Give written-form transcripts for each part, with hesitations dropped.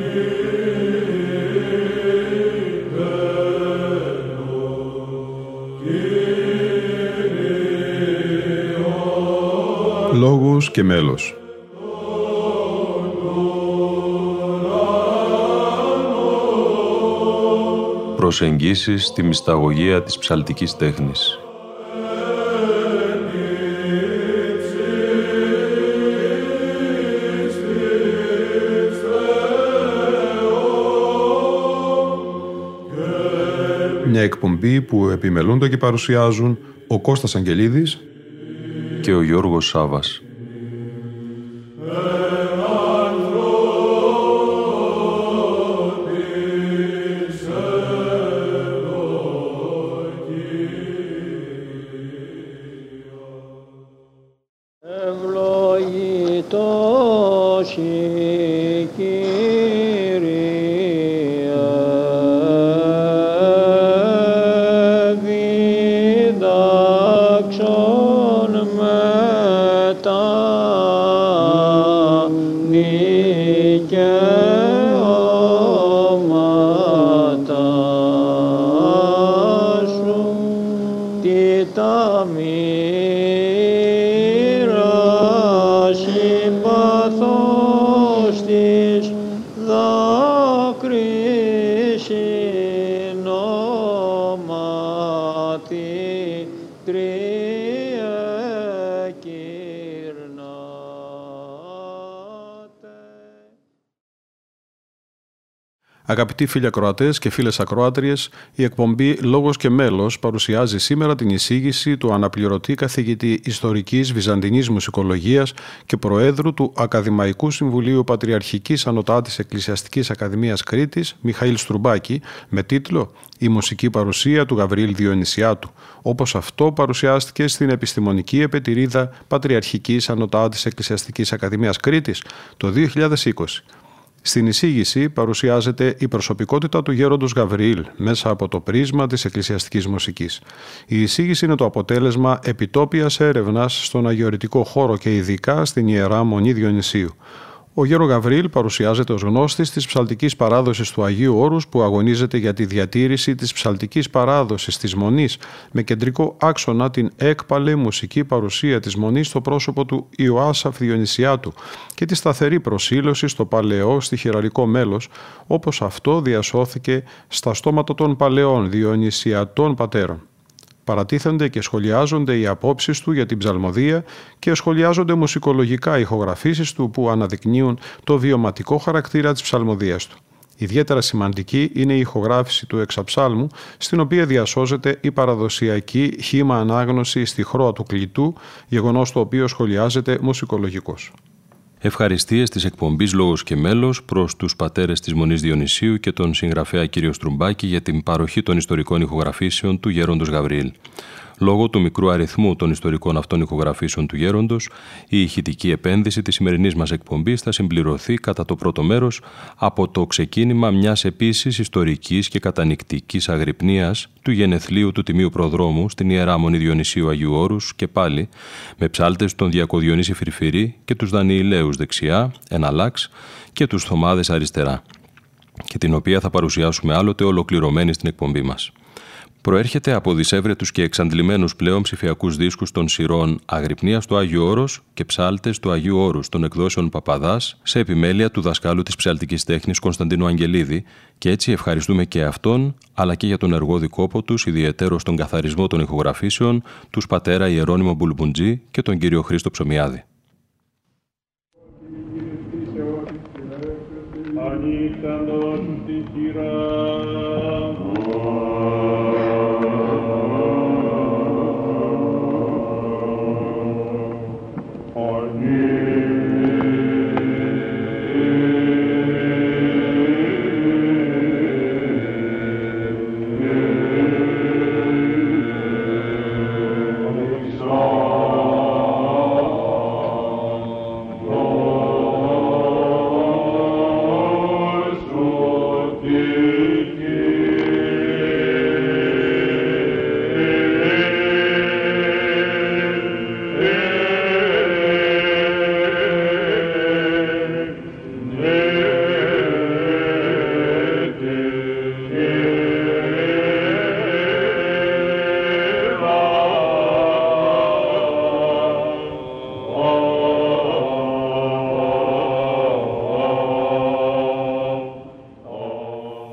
Λόγος και μέλος. Προσεγγίσεις στη μυσταγωγία της ψαλτικής τέχνης. Μια εκπομπή που επιμελούνται και παρουσιάζουν ο Κώστας Αγγελίδης και ο Γιώργος Σάβας. Αγαπητοί φίλοι ακροατές και φίλες ακροάτριες, η εκπομπή «Λόγος και μέλος» παρουσιάζει σήμερα την εισήγηση του αναπληρωτή καθηγητή Ιστορικής Βυζαντινής Μουσικολογίας και Προέδρου του Ακαδημαϊκού Συμβουλίου Πατριαρχικής Ανωτάτης Εκκλησιαστικής Ακαδημίας Κρήτης, Μιχαήλ Στρουμπάκη, με τίτλο «Η μουσική παρουσία του Γαβριήλ Διονυσιάτου», όπως αυτό παρουσιάστηκε στην Επιστημονική Επετηρίδα Πατριαρχικής Ανωτάτης Εκκλησιαστικής Ακαδημίας Κρήτης το 2020. Στην εισήγηση παρουσιάζεται η προσωπικότητα του γέροντος Γαβριήλ μέσα από το πρίσμα της εκκλησιαστικής μουσικής. Η εισήγηση είναι το αποτέλεσμα επιτόπιας έρευνας στον αγιορητικό χώρο και ειδικά στην Ιερά Μονή Διονυσίου. Ο γέρο Γαβριήλ παρουσιάζεται ως γνώστης της ψαλτικής παράδοσης του Αγίου Όρους που αγωνίζεται για τη διατήρηση της ψαλτικής παράδοσης της Μονής με κεντρικό άξονα την έκπαλη μουσική παρουσία της Μονής στο πρόσωπο του Ιωάσαφ Διονυσιάτου και τη σταθερή προσήλωση στο παλαιό στιχηραρικό μέλος όπως αυτό διασώθηκε στα στόματα των παλαιών Διονυσιατών πατέρων. Παρατίθενται και σχολιάζονται οι απόψεις του για την ψαλμοδία και σχολιάζονται μουσικολογικά ηχογραφήσεις του που αναδεικνύουν το βιωματικό χαρακτήρα της ψαλμοδίας του. Ιδιαίτερα σημαντική είναι η ηχογράφηση του εξαψάλμου, στην οποία διασώζεται η παραδοσιακή χήμα ανάγνωση στη χρώα του κλητού, γεγονός το οποίο σχολιάζεται μουσικολογικώς. Ευχαριστίες της εκπομπής «Λόγος και μέλος» προς τους πατέρες της Μονής Διονυσίου και τον συγγραφέα κύριο Στρουμπάκη για την παροχή των ιστορικών ηχογραφήσεων του γέροντος Γαβριήλ. Λόγω του μικρού αριθμού των ιστορικών αυτών ηχογραφήσεων του γέροντος, η ηχητική επένδυση της σημερινής μας εκπομπής θα συμπληρωθεί κατά το πρώτο μέρος από το ξεκίνημα μιας επίσης ιστορικής και κατανυκτικής αγρυπνίας του γενεθλίου του Τιμίου Προδρόμου στην Ιερά Μονή Διονυσίου Αγίου Όρους και πάλι με ψάλτες των Διακοδιονύση Φυρφυρή και τους Δανιηλαίους δεξιά, εναλλάξ και τους Θωμάδες αριστερά, και την οποία θα παρουσιάσουμε άλλοτε ολοκληρωμένη στην εκπομπή μας. Προέρχεται από δισεύρετους και εξαντλημένους πλέον ψηφιακούς δίσκους των σειρών «Αγρυπνίας του Άγιου Όρος» και «Ψάλτες του Αγίου Όρους» των εκδόσεων Παπαδάς, σε επιμέλεια του δασκάλου της ψαλτικής τέχνης Κωνσταντίνου Αγγελίδη, και έτσι ευχαριστούμε και αυτόν, αλλά και για τον εργό δικόπο τους, ιδιαιτέρως στον καθαρισμό των ηχογραφήσεων, τους πατέρα Ιερώνυμο Μπουλμπουντζή και τον κύριο Χρήστο Ψωμιάδη. Thank you.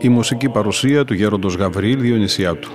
η μουσική παρουσία του γέροντος Γαβριήλ Διονυσιάτου.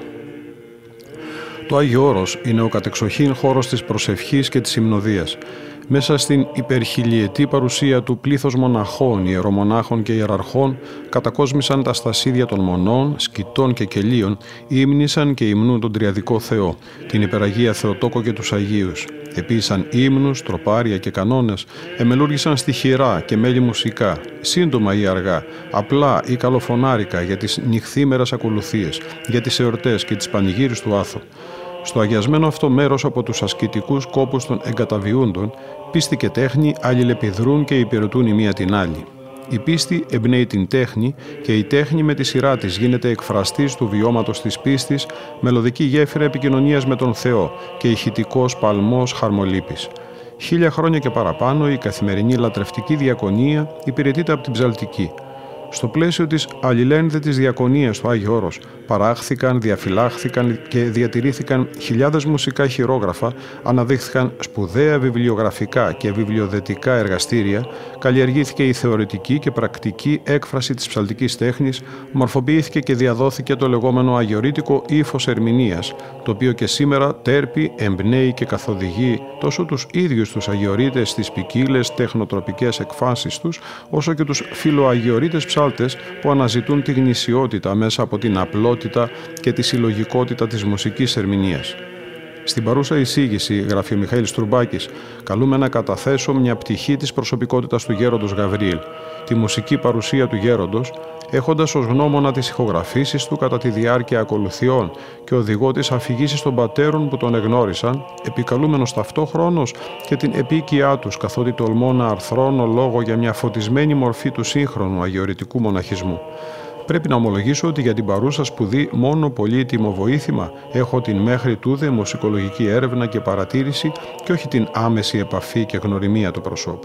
Το Άγιο Όρος είναι ο κατεξοχήν χώρος της προσευχής και της υμνοδίας. Μέσα στην υπερχιλιετή παρουσία του πλήθος μοναχών, ιερομονάχων και ιεραρχών κατακόσμησαν τα στασίδια των μονών, σκητών και κελίων, ύμνησαν και υμνούν τον Τριαδικό Θεό, την υπεραγία Θεοτόκο και τους Αγίους. Επίησαν ύμνους, τροπάρια και κανόνες, εμελούργησαν στιχηρά και μέλη μουσικά, σύντομα ή αργά, απλά ή καλοφωνάρικα για τις νυχθήμερες ακολουθίες, για τις εορτές και τις πανηγύρις του Άθου. Στο αγιασμένο αυτό μέρος από τους ασκητικούς κόπους των εγκαταβιούντων, πίστη και τέχνη αλληλεπιδρούν και υπηρετούν η μία την άλλη. Η πίστη εμπνέει την τέχνη και η τέχνη με τη σειρά της γίνεται εκφραστής του βιώματος της πίστης, μελωδική γέφυρα επικοινωνίας με τον Θεό και ηχητικός παλμός χαρμολύπης. 1000 χρόνια και παραπάνω η καθημερινή λατρευτική διακονία υπηρετείται από την ψαλτική. Στο πλαίσιο της αλληλένδετης διακονίας στο Άγιο Όρος παράχθηκαν, διαφυλάχθηκαν και διατηρήθηκαν χιλιάδες μουσικά χειρόγραφα, αναδείχθηκαν σπουδαία βιβλιογραφικά και βιβλιοδετικά εργαστήρια, καλλιεργήθηκε η θεωρητική και πρακτική έκφραση της ψαλτικής τέχνης, μορφοποιήθηκε και διαδόθηκε το λεγόμενο αγιορείτικο ύφος ερμηνείας, το οποίο και σήμερα τέρπει, εμπνέει και καθοδηγεί τόσο τους ίδιους τους αγιορείτες στις ποικίλες τεχνοτροπικές εκφάσεις τους, όσο και τους φιλοαγιορείτες ψάλτες που αναζητούν τη γνησιότητα μέσα από την απλότητα και τη συλλογικότητα της μουσικής ερμηνείας. Στην παρούσα εισήγηση, γράφει ο Μιχαήλ Τρουμπάκης, καλούμε να καταθέσω μια πτυχή της προσωπικότητας του γέροντος Γαβριήλ, τη μουσική παρουσία του γέροντος, έχοντας ως γνώμονα τις ηχογραφήσεις του κατά τη διάρκεια ακολουθιών και οδηγό τις αφηγήσεις των πατέρων που τον εγνώρισαν, επικαλούμενος ταυτόχρονος και την επίκειά τους, καθότι τολμώ να αρθρώνω λόγο για μια φωτισμένη μορφή του σύγχρονου αγιορειτικού μοναχισμού. Πρέπει να ομολογήσω ότι για την παρούσα σπουδή μόνο πολύτιμο βοήθημα έχω την μέχρι τούδε μουσικολογική έρευνα και παρατήρηση και όχι την άμεση επαφή και γνωριμία του προσώπου.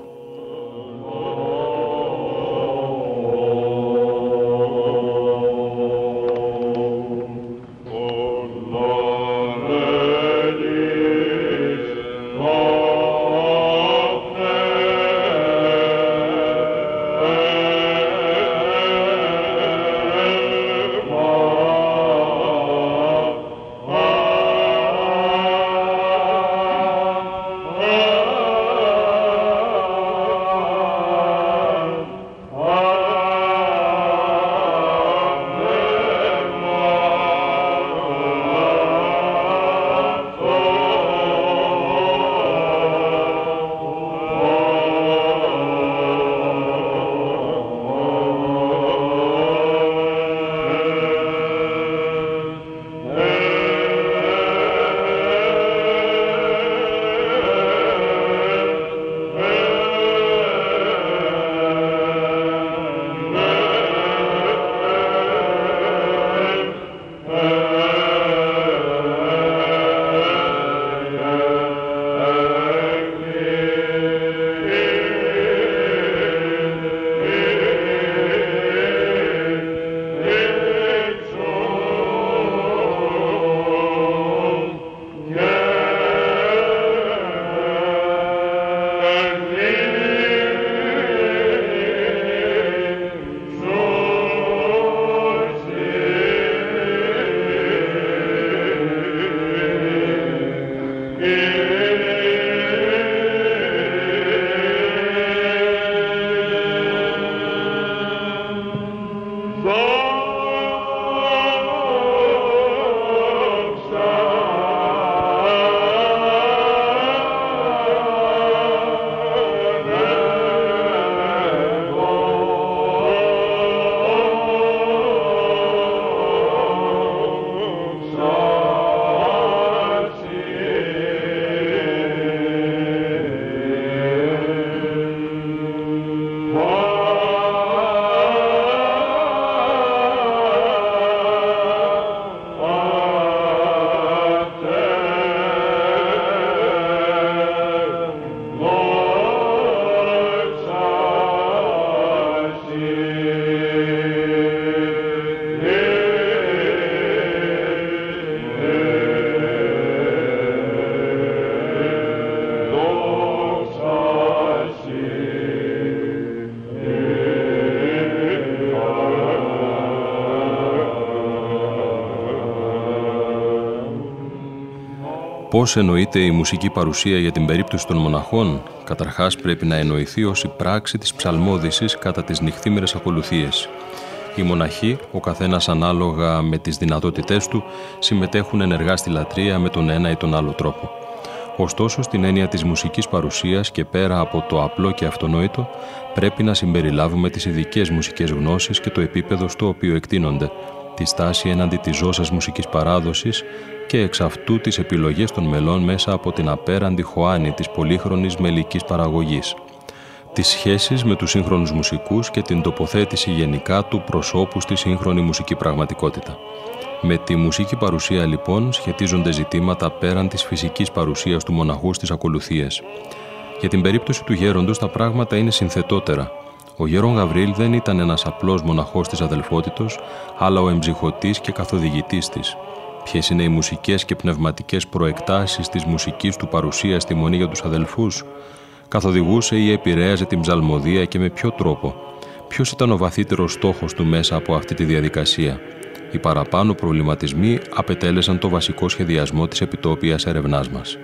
Πώς εννοείται η μουσική παρουσία για την περίπτωση των μοναχών? Καταρχάς πρέπει να εννοηθεί ως η πράξη της ψαλμόδησης κατά τις νυχθήμερες ακολουθίες. Οι μοναχοί, ο καθένας ανάλογα με τις δυνατότητές του, συμμετέχουν ενεργά στη λατρεία με τον ένα ή τον άλλο τρόπο. Ωστόσο, στην έννοια της μουσικής παρουσίας και πέρα από το απλό και αυτονόητο, πρέπει να συμπεριλάβουμε τις ειδικές μουσικές γνώσεις και το επίπεδο στο οποίο εκτείνονται, τη στάση έναντι της ζώσας μουσικής παράδοσης και εξ αυτού τις επιλογές των μελών μέσα από την απέραντη χωάνη της πολύχρονης μελικής παραγωγής, τις σχέσεις με τους σύγχρονους μουσικούς και την τοποθέτηση γενικά του προσώπου στη σύγχρονη μουσική πραγματικότητα. Με τη μουσική παρουσία λοιπόν σχετίζονται ζητήματα πέραν της φυσικής παρουσίας του μοναχού στις ακολουθίες. Για την περίπτωση του γέροντος τα πράγματα είναι συνθετότερα. Ο γέρον Γαβρίλ δεν ήταν ένας απλός μοναχός της αδελφότητος, αλλά ο εμψυχωτής και καθοδηγητής της. Ποιες είναι οι μουσικές και πνευματικές προεκτάσεις της μουσικής του παρουσίας στη Μονή για τους αδελφούς? Καθοδηγούσε ή επηρέαζε την ψαλμοδία και με ποιο τρόπο? Ποιος ήταν ο βαθύτερος στόχος του μέσα από αυτή τη διαδικασία? Οι παραπάνω προβληματισμοί απετέλεσαν το βασικό σχεδιασμό της επιτόπιας έρευνάς μας.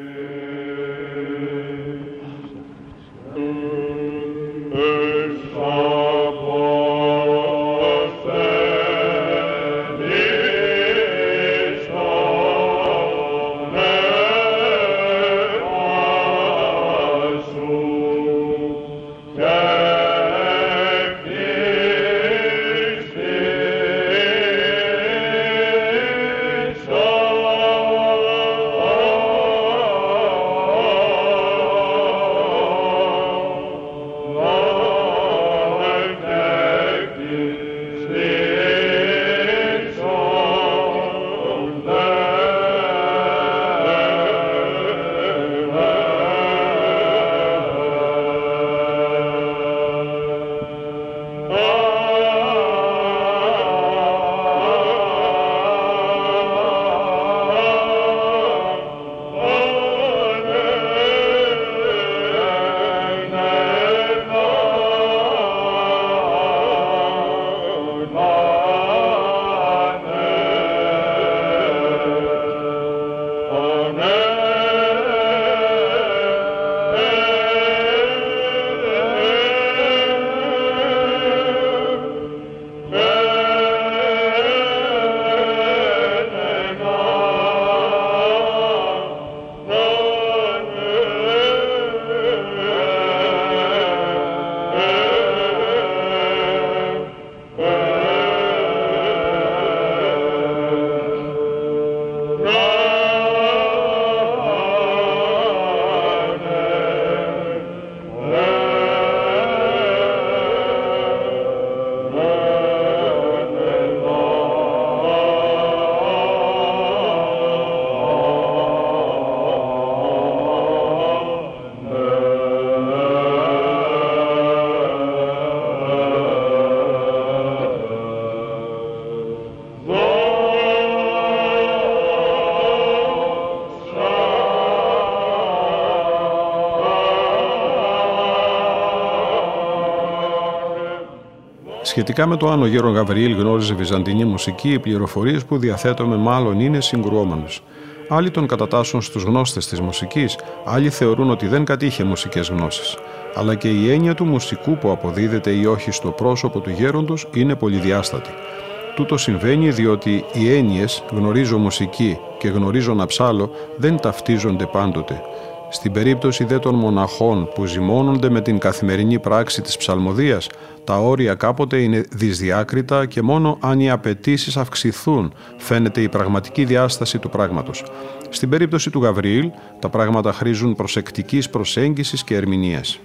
Σχετικά με το αν ο γέρον Γαβριήλ γνώριζε βυζαντινή μουσική, οι πληροφορίες που διαθέτουμε μάλλον είναι συγκρουόμενες. Άλλοι τον κατατάσσουν στους γνώστες της μουσικής, άλλοι θεωρούν ότι δεν κατήχε μουσικές γνώσεις. Αλλά και η έννοια του μουσικού που αποδίδεται ή όχι στο πρόσωπο του γέροντος είναι πολυδιάστατη. Τούτο συμβαίνει διότι οι έννοιες «γνωρίζω μουσική» και «γνωρίζω να ψάλω» δεν ταυτίζονται πάντοτε. Στην περίπτωση δε των μοναχών που ζυμώνονται με την καθημερινή πράξη της ψαλμοδίας, τα όρια κάποτε είναι δυσδιάκριτα και μόνο αν οι απαιτήσεις αυξηθούν φαίνεται η πραγματική διάσταση του πράγματος. Στην περίπτωση του Γαβριήλ, τα πράγματα χρήζουν προσεκτικής προσέγγισης και ερμηνείας.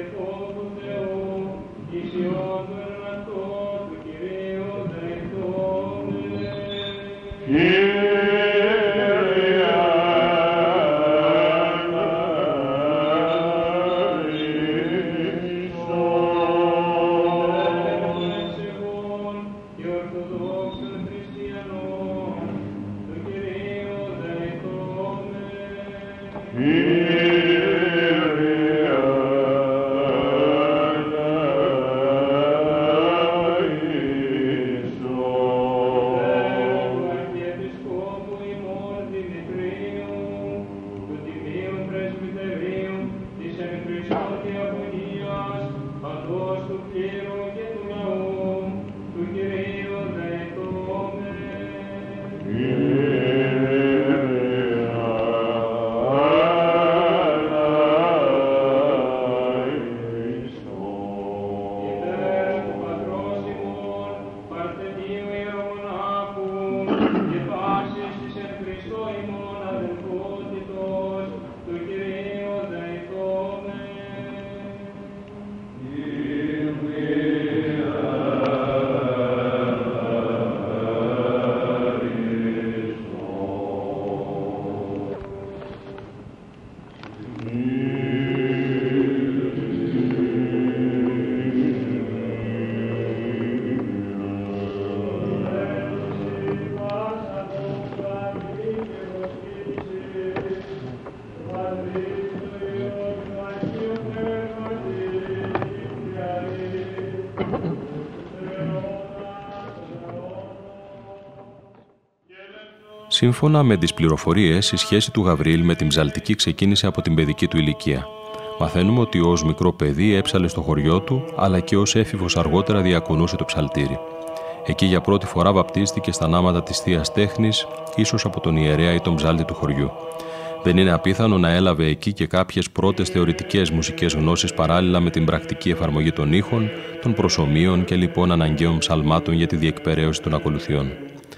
Σύμφωνα με τις πληροφορίες, η σχέση του Γαβριήλ με την ψαλτική ξεκίνησε από την παιδική του ηλικία. Μαθαίνουμε ότι ως μικρό παιδί έψαλε στο χωριό του, αλλά και ως έφηβος αργότερα διακονούσε το ψαλτήρι. Εκεί για πρώτη φορά βαπτίστηκε στα νάματα της Θείας Τέχνης, ίσως από τον ιερέα ή τον ψάλτη του χωριού. Δεν είναι απίθανο να έλαβε εκεί και κάποιες πρώτες θεωρητικές μουσικές γνώσεις παράλληλα με την πρακτική εφαρμογή των ήχων, των προσομείων και λοιπόν αναγκαίων ψαλμάτων για τη διεκπεραίωση των ακολουθιών.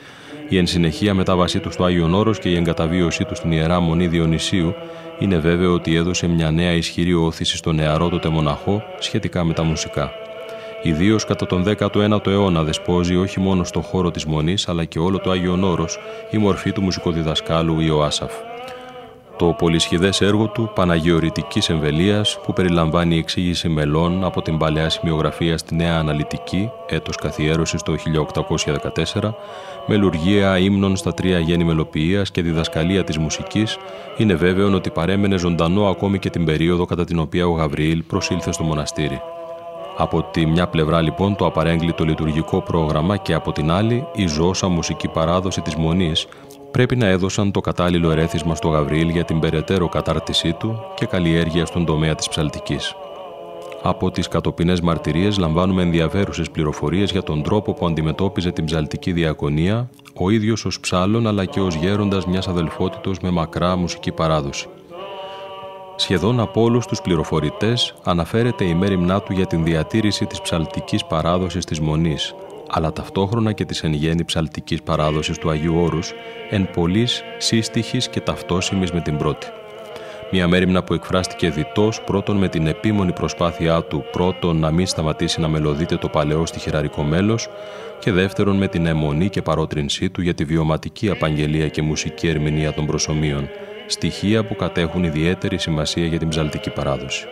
Η εν συνεχεία μετάβασή του στο Άγιον Όρος και η εγκαταβίωσή του στην Ιερά Μονή Διονυσίου είναι βέβαιο ότι έδωσε μια νέα ισχυρή όθηση στο νεαρό τότε μοναχό σχετικά με τα μουσικά. Ιδίως κατά τον 19ο αιώνα δεσπόζει όχι μόνο στο χώρο της Μονής αλλά και όλο το Άγιον Όρος η μορφή του μουσικοδιδασκάλου Ιωάσαφ. Το πολυσχηδές έργο του Παναγιορητικής Εμβελίας, που περιλαμβάνει εξήγηση μελών από την Παλαιά Σημειογραφία στη Νέα Αναλυτική, έτος καθιέρωσης το 1814, μελουργία ύμνων στα τρία γέννη μελοποιίας και διδασκαλία της μουσικής, είναι βέβαιο ότι παρέμενε ζωντανό ακόμη και την περίοδο κατά την οποία ο Γαβριήλ προσήλθε στο μοναστήρι. Από τη μια πλευρά λοιπόν το απαρέγκλητο λειτουργικό πρόγραμμα και από την άλλη η ζώσα μουσική παράδοση της Μονής πρέπει να έδωσαν το κατάλληλο ερέθισμα στο Γαβριήλ για την περαιτέρω κατάρτισή του και καλλιέργεια στον τομέα της ψαλτικής. Από τις κατοπινές μαρτυρίες λαμβάνουμε ενδιαφέρουσες πληροφορίες για τον τρόπο που αντιμετώπιζε την ψαλτική διακονία, ο ίδιος ως ψάλλον αλλά και ως γέροντας μιας αδελφότητος με μακρά μουσική παράδοση. Σχεδόν από όλους τους πληροφορητές αναφέρεται η μέριμνά του για την διατήρηση της ψαλτικής παράδοσης της Μονής, αλλά ταυτόχρονα και της εν γέννη ψαλτικής παράδοσης του Αγίου Όρους, εν πολλής σύστοιχης και ταυτόσιμης με την πρώτη. Μια μέριμνα που εκφράστηκε διτός πρώτον με την επίμονη προσπάθειά του πρώτον να μην σταματήσει να μελωδείται το παλαιό στιχηραρικό μέλος και δεύτερον με την αιμονή και παρότρινσή του για τη βιωματική απαγγελία και μουσική ερμηνεία των προσομείων, στοιχεία που κατέχουν ιδιαίτερη σημασία για την ψαλτική παράδοση.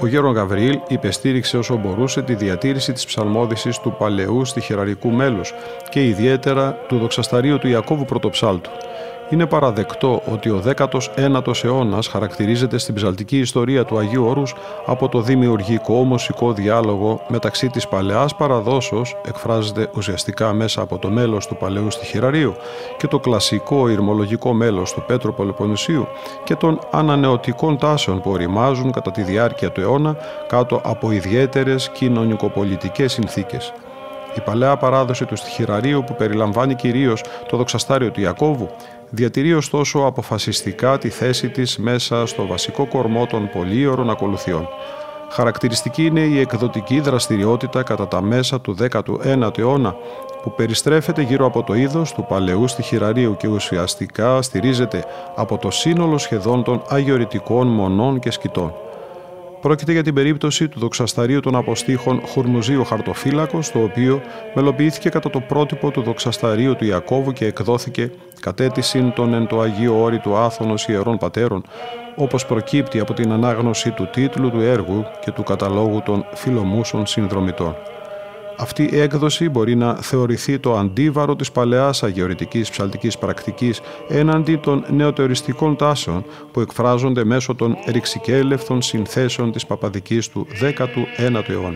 γέρον Γαβριήλ υπεστήριξε όσο μπορούσε τη διατήρηση της ψαλμόδησης του παλαιού στιχηραρικού μέλους και ιδιαίτερα του δοξασταρίου του Ιακώβου Πρωτοψάλτου. Είναι παραδεκτό ότι ο 19ος αιώνας χαρακτηρίζεται στην ψαλτική ιστορία του Αγίου Όρους από το δημιουργικό μουσικό διάλογο μεταξύ της παλαιάς παραδόσεως, εκφράζεται ουσιαστικά μέσα από το μέλος του παλαιού στιχηραρίου, και το κλασικό ηρμολογικό μέλος του Πέτρου Πελοποννησίου και των ανανεωτικών τάσεων που οριμάζουν κατά τη διάρκεια του αιώνα κάτω από ιδιαίτερες κοινωνικοπολιτικές συνθήκες. Η παλαιά παράδοση του στιχηραρίου, που περιλαμβάνει κυρίως το δοξαστάριο του Ιακώβου, διατηρεί ωστόσο αποφασιστικά τη θέση της μέσα στο βασικό κορμό των πολύωρων ακολουθιών. Χαρακτηριστική είναι η εκδοτική δραστηριότητα κατά τα μέσα του 19ου αιώνα, που περιστρέφεται γύρω από το είδος του παλαιού στιχηραρίου και ουσιαστικά στηρίζεται από το σύνολο σχεδόν των αγιορητικών μονών και σκητών. Πρόκειται για την περίπτωση του δοξασταρίου των αποστήχων Χουρμουζίου Χαρτοφύλακος, το οποίο μελοποιήθηκε κατά το πρότυπο του δοξασταρίου του Ιακώβου και εκδόθηκε κατ' αίτησιν των εν το Αγίο Όρη του Άθωνος Ιερών Πατέρων, όπως προκύπτει από την ανάγνωση του τίτλου του έργου και του καταλόγου των φιλομούσων συνδρομητών. Αυτή η έκδοση μπορεί να θεωρηθεί το αντίβαρο της παλαιάς αγιορητικής ψαλτικής πρακτικής έναντι των νεοτεριστικών τάσεων που εκφράζονται μέσω των ρηξικέλευθων συνθέσεων της παπαδικής του 19ου αιώνα.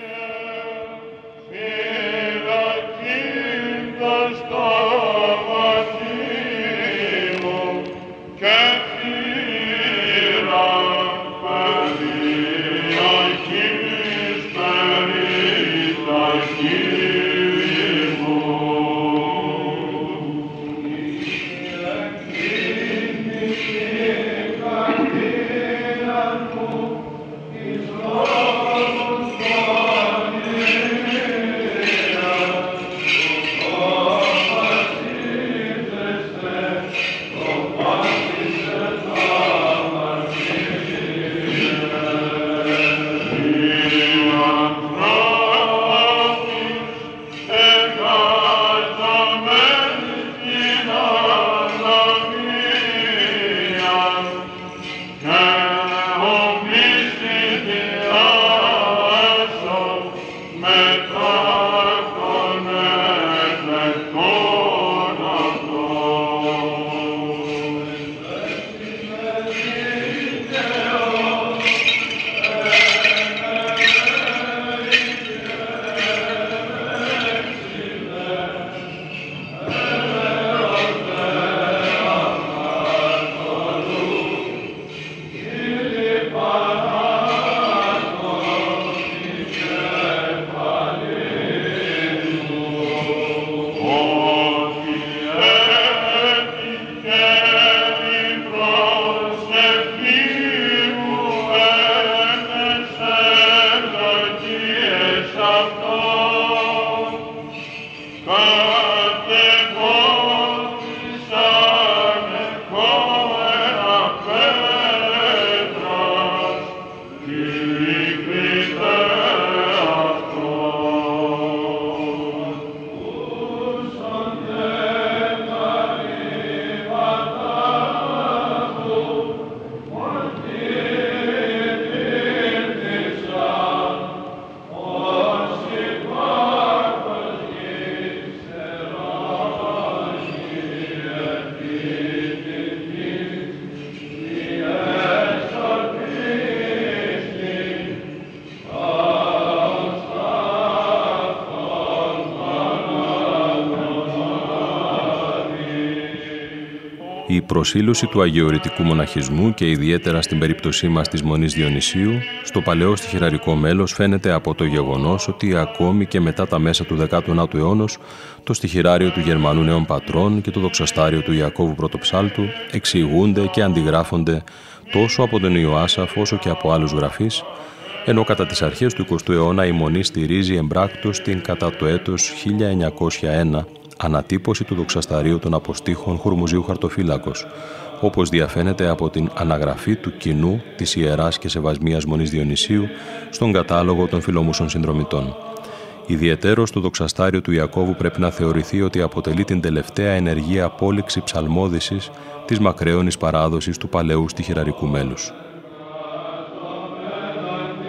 Η προσήλωση του αγιορητικού μοναχισμού και ιδιαίτερα στην περίπτωσή μας της Μονής Διονυσίου στο παλαιό στιχηραρικό μέλος φαίνεται από το γεγονός ότι ακόμη και μετά τα μέσα του 19ου αιώνος το στιχηράριο του Γερμανού Νέων Πατρών και το δοξαστάριο του Ιακώβου Πρωτοψάλτου εξηγούνται και αντιγράφονται τόσο από τον Ιωάσαφ όσο και από άλλους γραφείς, ενώ κατά τις αρχές του 20ου αιώνα η Μονή στηρίζει εμπράκτος την κατά το έτος 1901 ανατύπωση του δοξασταρίου των αποστήχων Χουρμουζίου Χαρτοφύλακος, όπως διαφαίνεται από την αναγραφή του κοινού της Ιεράς και Σεβασμίας Μονής Διονυσίου στον κατάλογο των φιλομούσων συνδρομητών. Ιδιαιτέρως το δοξαστάριο του Ιακώβου πρέπει να θεωρηθεί ότι αποτελεί την τελευταία ενεργή απόλυξη ψαλμόδησης της μακραίωνης παράδοσης του παλαιού στιχηραρικού μέλους.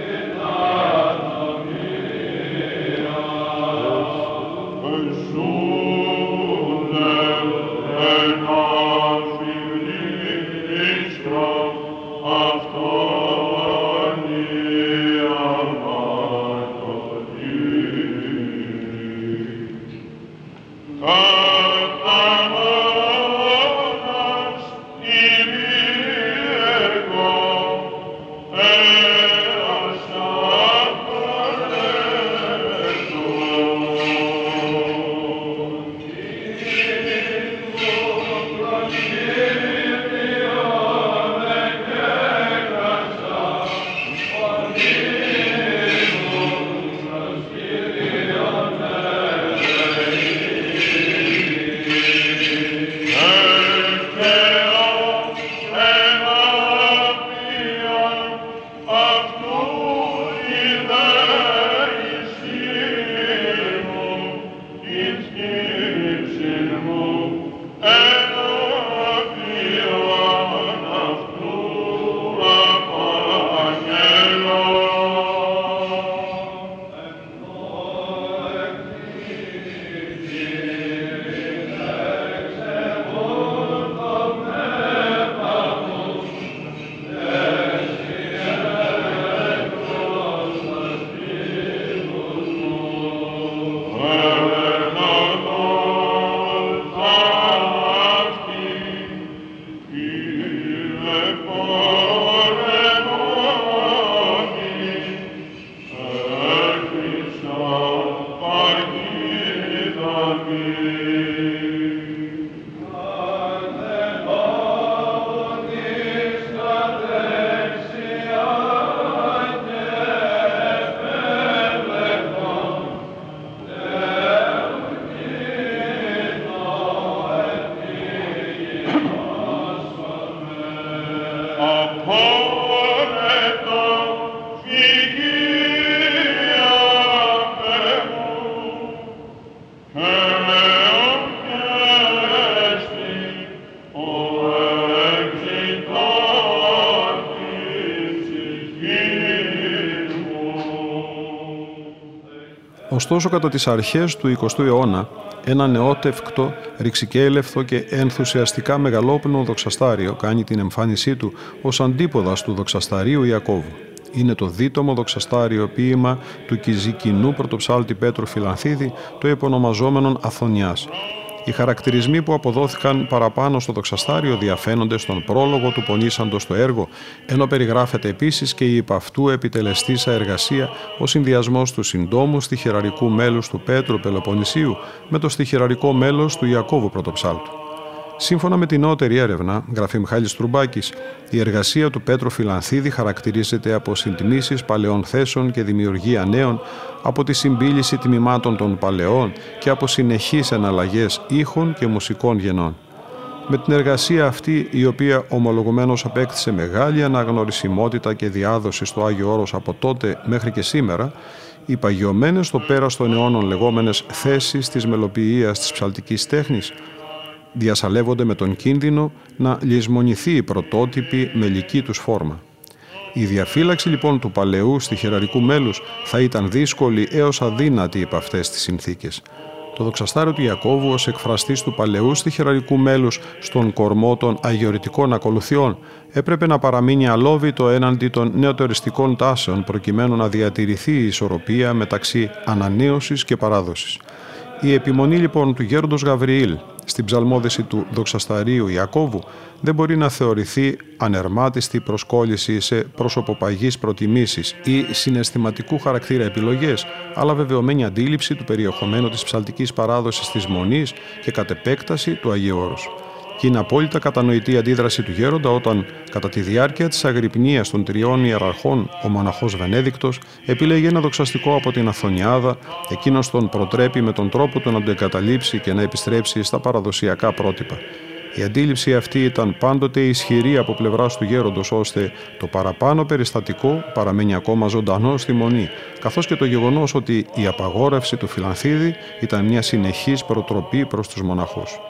Ωστόσο, κατά τις αρχές του 20ου αιώνα, ένα νεότευκτο, ρηξικέλευθο και ενθουσιαστικά μεγαλόπνοο δοξαστάριο κάνει την εμφάνισή του ως αντίποδας του δοξασταρίου Ιακώβου. Είναι το δίτομο δοξαστάριο ποίημα του Κιζικινού πρωτοψάλτη Πέτρου Φιλανθίδη, το επωνομαζόμενον Αθωνιάς. Οι χαρακτηρισμοί που αποδόθηκαν παραπάνω στο δοξαστάριο διαφαίνονται στον πρόλογο του πονήσαντος στο έργο, ενώ περιγράφεται επίσης και η υπ' αυτού επιτελεστήσα εργασία, ο συνδυασμός του συντόμου στιχηραρικού μέλους του Πέτρου Πελοποννησίου με το στιχηραρικό μέλος του Ιακώβου πρωτοψάλτου. Σύμφωνα με την νεότερη έρευνα, γραφεί Μιχάλης Τρουμπάκης, η εργασία του Πέτρου Φιλανθίδη χαρακτηρίζεται από συντμήσεις παλαιών θέσεων και δημιουργία νέων, από τη συμπίληση τμήματων των παλαιών και από συνεχείς εναλλαγές ήχων και μουσικών γενών. Με την εργασία αυτή, η οποία ομολογουμένως απέκτησε μεγάλη αναγνωρισιμότητα και διάδοση στο Άγιο Όρος από τότε μέχρι και σήμερα, οι παγιωμένες στο πέρας των αιώνων λεγόμενες θέσεις της μελοποιίας της ψαλτικής τέχνης διασαλεύονται με τον κίνδυνο να λησμονηθεί η πρωτότυπη μελική τους φόρμα. Η διαφύλαξη λοιπόν του παλαιού στιχηραρικού μέλους θα ήταν δύσκολη έως αδύνατη υπ' αυτές τις συνθήκες. Το δοξαστάριο του Ιακώβου ως εκφραστής του παλαιού στιχηραρικού μέλους στον κορμό των αγιορητικών ακολουθιών έπρεπε να παραμείνει αλόβητο έναντι των νεοτεριστικών τάσεων προκειμένου να διατηρηθεί η ισορροπία μεταξύ ανανέωσης και παράδοσης. Η επιμονή λοιπόν του γέροντος Γαβριήλ στην ψαλμόδηση του δοξασταρίου Ιακώβου δεν μπορεί να θεωρηθεί ανερμάτιστη προσκόλληση σε προσωποπαγείς προτιμήσεις ή συναισθηματικού χαρακτήρα επιλογές, αλλά βεβαιωμένη αντίληψη του περιεχομένου της ψαλτικής παράδοσης της Μονής και κατ' επέκταση του Αγίου Όρους. Και είναι απόλυτα κατανοητή η αντίδραση του γέροντα όταν, κατά τη διάρκεια της αγρυπνίας των τριών ιεραρχών, ο μοναχός Βενέδικτος επιλέγει ένα δοξαστικό από την Αθωνιάδα, εκείνος τον προτρέπει με τον τρόπο του να τον εγκαταλείψει και να επιστρέψει στα παραδοσιακά πρότυπα. Η αντίληψη αυτή ήταν πάντοτε ισχυρή από πλευράς του γέροντος, ώστε το παραπάνω περιστατικό παραμένει ακόμα ζωντανό στη Μονή, καθώς και το γεγονός ότι η απαγόρευση του Φιλανθίδη ήταν μια συνεχής προτροπή προς τους μοναχούς.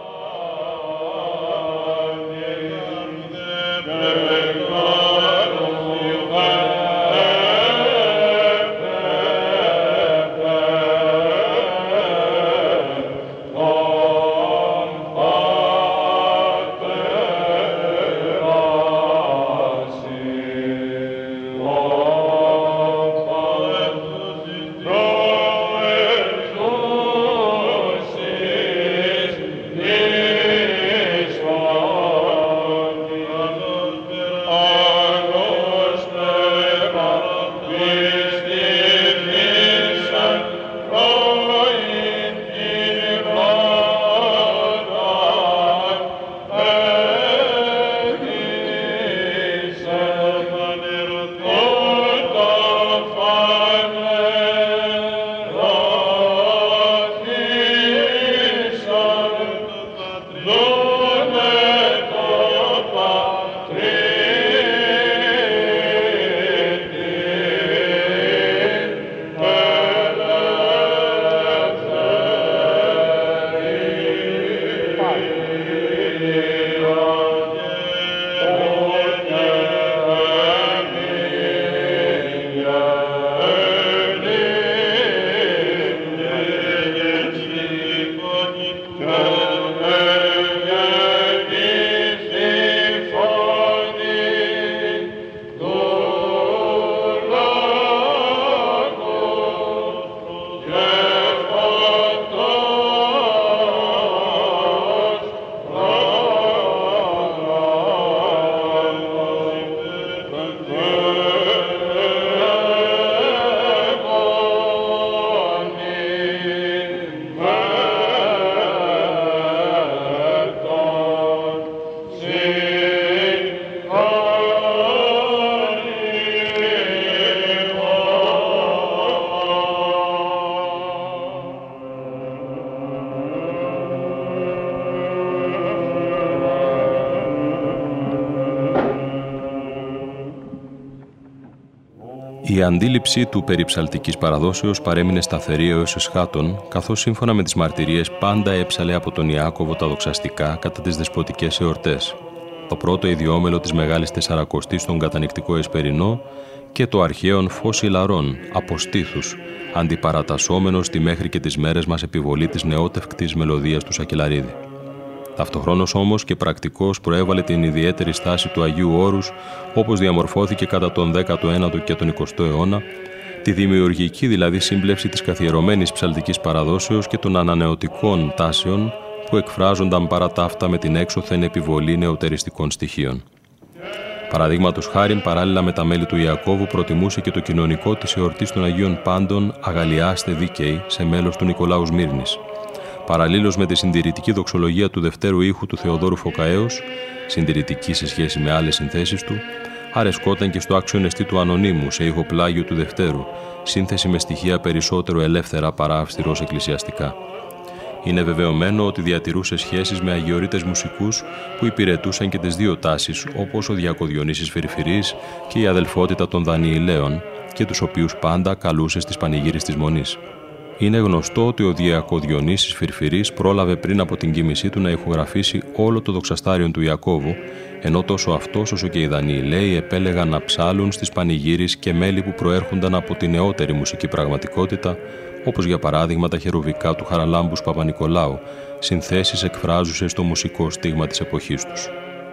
Η αντίληψη του περί ψαλτικής παραδόσεως παρέμεινε σταθερή έως εσχάτων, καθώς σύμφωνα με τις μαρτυρίες πάντα έψαλε από τον Ιάκωβο τα δοξαστικά κατά τις δεσποτικές εορτές. Το πρώτο ιδιόμελο της Μεγάλης Τεσσαρακοστής στον κατανυκτικό Εσπερινό και το αρχαίον φως ηλαρών, από στήθους, αντιπαρατασσόμενο στη μέχρι και τις μέρες μας επιβολή της νεότευκτης μελωδίας του Σακελαρίδη. Ταυτοχρόνως όμως και πρακτικός προέβαλε την ιδιαίτερη στάση του Αγίου Όρους, όπως διαμορφώθηκε κατά τον 19ο και τον 20ο αιώνα, τη δημιουργική δηλαδή σύμπλευση της καθιερωμένης ψαλτικής παραδόσεως και των ανανεωτικών τάσεων που εκφράζονταν παρά ταύτα με την έξωθεν επιβολή νεωτεριστικών στοιχείων. Παραδείγματος χάριν, παράλληλα με τα μέλη του Ιακώβου, προτιμούσε και το κοινωνικό της εορτής των Αγίων Πάντων «Αγαλιάστε δίκαιοι» σε μέλος του Νικολάου Σμύρνης. Παραλλήλως με τη συντηρητική δοξολογία του δευτέρου ήχου του Θεοδόρου Φωκαέως, συντηρητική σε σχέση με άλλες συνθέσεις του, αρεσκόταν και στο άξιον εστί του Ανωνύμου σε ήχο πλάγιο του δευτέρου, σύνθεση με στοιχεία περισσότερο ελεύθερα παρά αυστηρός εκκλησιαστικά. Είναι βεβαιωμένο ότι διατηρούσε σχέσεις με αγιορείτες μουσικούς που υπηρετούσαν και τις δύο τάσεις, όπως ο Διακοδιονύσης Φυρφυρής και η αδελφότητα των Δανιηλαίων, και τους οποίους πάντα καλούσε στις πανηγύρεις της Μονής. Είναι γνωστό ότι ο Διακοδιονύσης Φυρφυρής πρόλαβε πριν από την κοίμησή του να ηχογραφήσει όλο το δοξαστάριον του Ιακώβου, ενώ τόσο αυτός όσο και οι Δανιηλαίοι επέλεγαν να ψάλουν στις πανηγύρεις και μέλη που προέρχονταν από τη νεότερη μουσική πραγματικότητα, όπως για παράδειγμα τα χερουβικά του Χαραλάμπους Παπα-Νικολάου, συνθέσεις εκφράζουσες το μουσικό στίγμα της εποχής τους.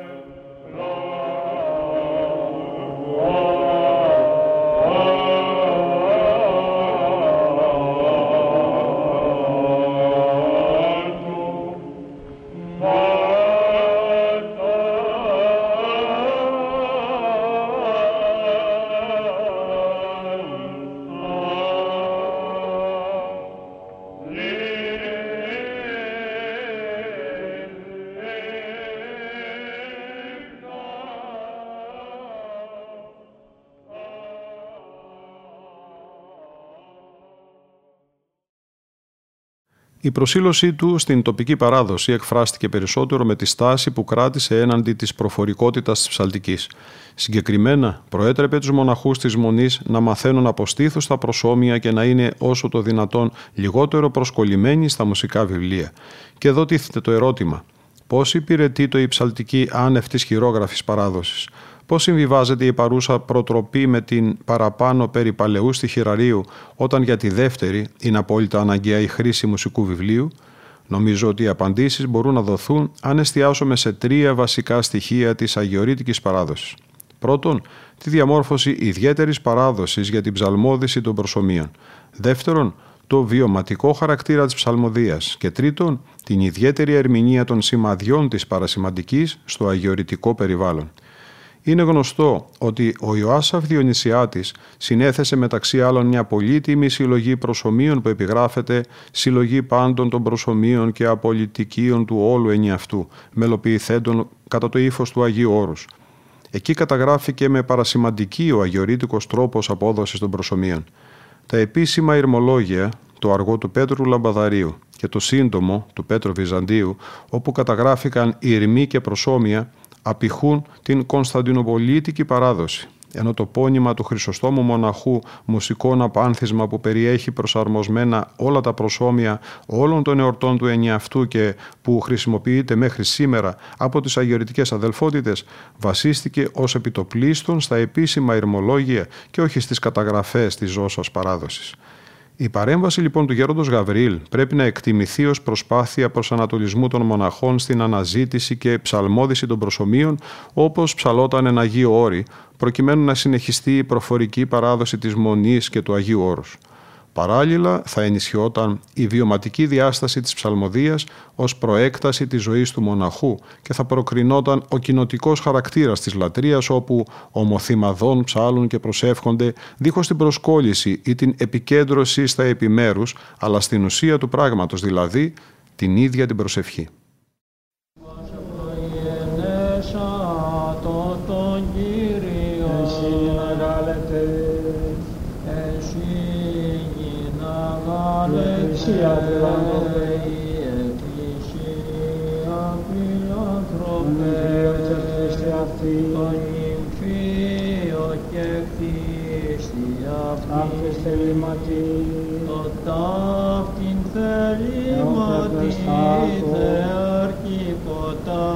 Η προσήλωσή του στην τοπική παράδοση εκφράστηκε περισσότερο με τη στάση που κράτησε έναντι της προφορικότητας της ψαλτικής. Συγκεκριμένα, προέτρεπε τους μοναχούς της Μονής να μαθαίνουν από στήθους τα προσώμια και να είναι όσο το δυνατόν λιγότερο προσκολλημένοι στα μουσικά βιβλία. Και εδώ τίθεται το ερώτημα: πώς υπηρετεί το η ψαλτική άνευ της χειρόγραφης παράδοσης? Πώς συμβιβάζεται η παρούσα προτροπή με την παραπάνω περί παλαιού στιχηραρίου, όταν για τη δεύτερη είναι απόλυτα αναγκαία η χρήση μουσικού βιβλίου? Νομίζω ότι οι απαντήσεις μπορούν να δοθούν αν εστιάσουμε σε τρία βασικά στοιχεία της αγιορείτικης παράδοσης. Πρώτον, τη διαμόρφωση ιδιαίτερης παράδοσης για την ψαλμόδηση των προσωμείων. Δεύτερον, το βιωματικό χαρακτήρα της ψαλμοδίας. Και τρίτον, την ιδιαίτερη ερμηνεία των σημαδιών της παρασημαντικής στο αγιορειτικό περιβάλλον. Είναι γνωστό ότι ο Ιωάσαφ Διονυσιάτης συνέθεσε μεταξύ άλλων μια πολύτιμη συλλογή προσωμείων που επιγράφεται «Συλλογή πάντων των προσωμείων και απολυτικίων του όλου ενιαυτού», μελοποιηθέντων κατά το ύφος του Αγίου Όρους. Εκεί καταγράφηκε με παρασημαντική ο αγιορείτικος τρόπος απόδοσης των προσωμείων. Τα επίσημα ηρμολόγια, το αργό του Πέτρου Λαμπαδαρίου και το σύντομο του Πέτρου Βυζαντίου, όπου καταγράφηκαν ηρμοί και προσώμια, απηχούν την κωνσταντινοπολίτικη παράδοση, ενώ το πόνημα του Χρυσοστόμου μοναχού μουσικών απάνθισμα που περιέχει προσαρμοσμένα όλα τα προσώμια όλων των εορτών του ενιαυτού και που χρησιμοποιείται μέχρι σήμερα από τις αγιορειτικές αδελφότητες, βασίστηκε ως επιτοπλίστων στα επίσημα ηρμολόγια και όχι στις καταγραφές της ζώσας παράδοσης. Η παρέμβαση λοιπόν του γέροντος Γαβριήλ πρέπει να εκτιμηθεί ως προσπάθεια προσανατολισμού των μοναχών στην αναζήτηση και ψαλμόδηση των προσωμείων όπως ψαλόταν εν Αγίου Όρη, προκειμένου να συνεχιστεί η προφορική παράδοση της Μονής και του Αγίου Όρους. Παράλληλα θα ενισχυόταν η βιωματική διάσταση της ψαλμοδίας ως προέκταση της ζωής του μοναχού και θα προκρινόταν ο κοινοτικός χαρακτήρας της λατρείας, όπου ομοθυμαδών ψάλουν και προσεύχονται δίχως την προσκόλληση ή την επικέντρωση στα επιμέρους, αλλά στην ουσία του πράγματος, δηλαδή την ίδια την προσευχή.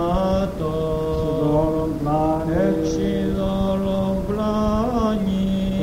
Εξιδόλων πλάνη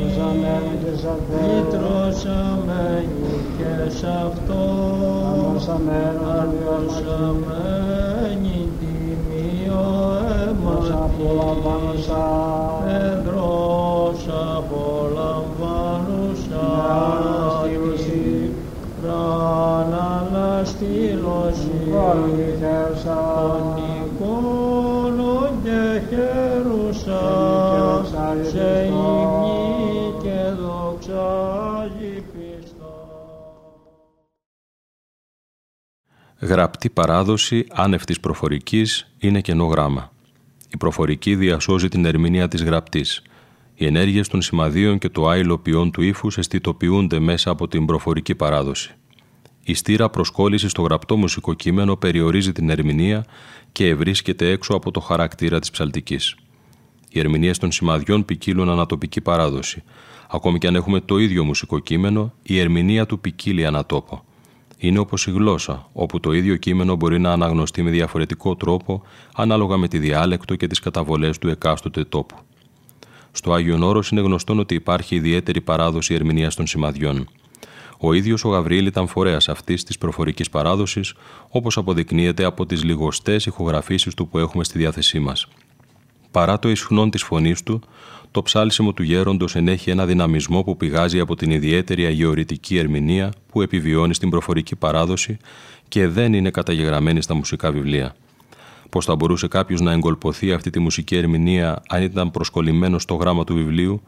Γραπτή παράδοση άνευ της προφορικής είναι κενό γράμμα. Η προφορική διασώζει την ερμηνεία της γραπτής. Οι ενέργειες των σημαδίων και το άειλο ποιόν του ύφους αισθητοποιούνται μέσα από την προφορική παράδοση. Η στήρα προσκόλληση στο γραπτό μουσικό κείμενο περιορίζει την ερμηνεία και ευρίσκεται έξω από το χαρακτήρα της ψαλτικής. Οι ερμηνείες των σημαδιών ποικίλουν ανατοπική παράδοση. Ακόμη και αν έχουμε το ίδιο μουσικό κείμενο, η ερμηνεία του ποικίλει ανατόπο. Είναι όπως η γλώσσα, όπου το ίδιο κείμενο μπορεί να αναγνωστεί με διαφορετικό τρόπο ανάλογα με τη διάλεκτο και τις καταβολές του εκάστοτε τόπου. Στο Άγιον Όρος είναι γνωστόν ότι υπάρχει ιδιαίτερη παράδοση ερμηνείας των σημαδιών. Ο ίδιος ο Γαβριήλ ήταν φορέας αυτής της προφορικής παράδοσης, όπως αποδεικνύεται από τις λιγοστές ηχογραφήσεις του που έχουμε στη διάθεσή μας. Παρά το ισχνόν της φωνής του, το ψάλσιμο του γέροντος ενέχει ένα δυναμισμό που πηγάζει από την ιδιαίτερη αγιορητική ερμηνεία που επιβιώνει στην προφορική παράδοση και δεν είναι καταγεγραμμένη στα μουσικά βιβλία. Πώς θα μπορούσε κάποιος να εγκολποθεί αυτή τη μουσική ερμηνεία αν ήταν προσκολλημένο στο γράμμα του βιβλίου?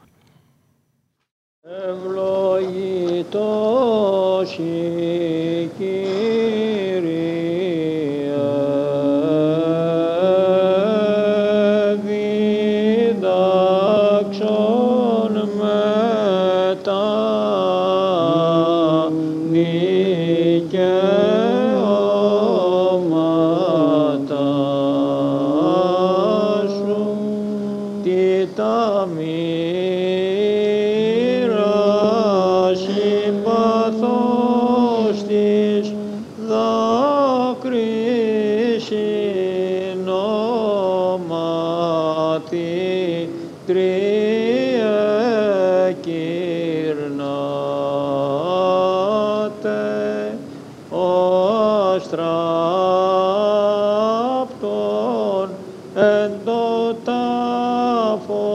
Ευλογητός η Κυρία, διδάξον με τα δικαιώματα σου, τι τα μοίρα συμπαθώς της δάκρυς συνόματι τριεκυρνάτε ως τράπτον εν το τάφο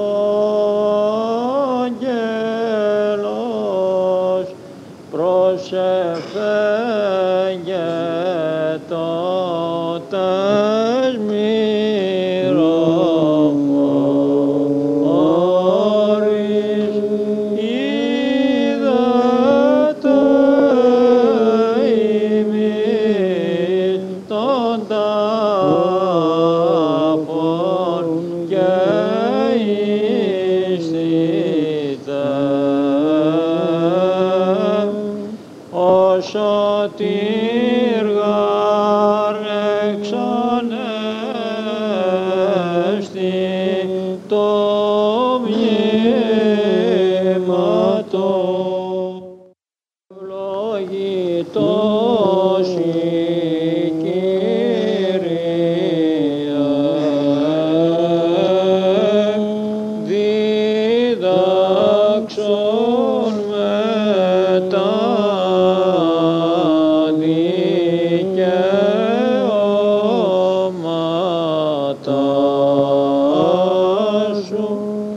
αγγέλος προσεφέγε τότες μυροφόρης είδατε ημείς των τάφων και ο σωτήρ εξανέστη το μνήματο. Ευλογητός η Κυρία, διδάξον με τα δικαιώματα σου,